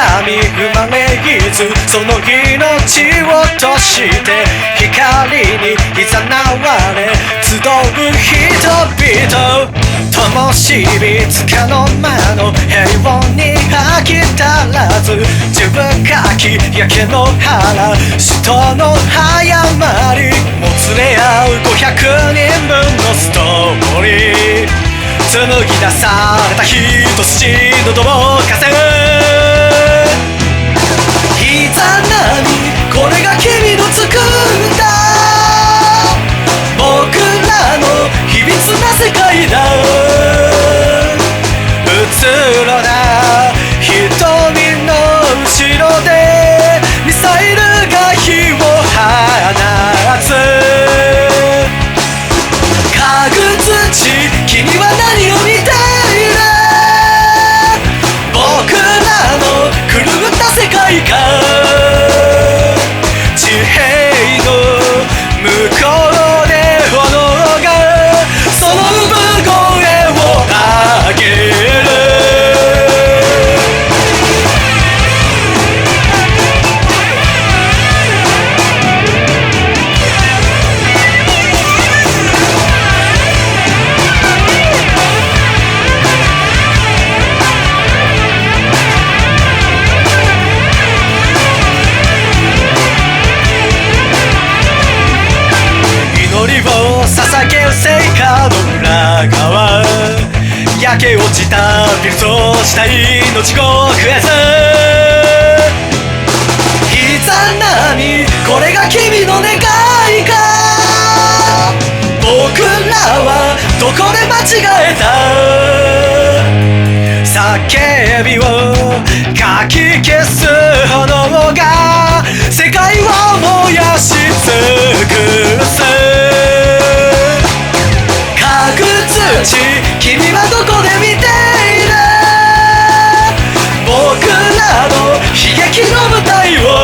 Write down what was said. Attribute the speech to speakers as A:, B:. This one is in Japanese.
A: み生まれずその命を閉して光に誘われ集う人々灯火つかの間の平凡に飽き足らず自分かき焼け野原死闘の早まりもつれ合う500人分のストーリー紡ぎ出された一筋のども風いざなみこれが君の作った僕らの秘密な世界だうつろな瞳の後ろでミサイルが火を放つ家具土君は何を見ている僕らの狂った世界観地平の向こうで炎がその産声を上げる捧げる聖火の裏側焼け落ちたビルとした命を増やすいざなみこれが君の願いか僕らはどこで間違えた叫びをかき消す炎が世界を燃やし尽くす君はどこで見ている僕らの悲劇の舞台を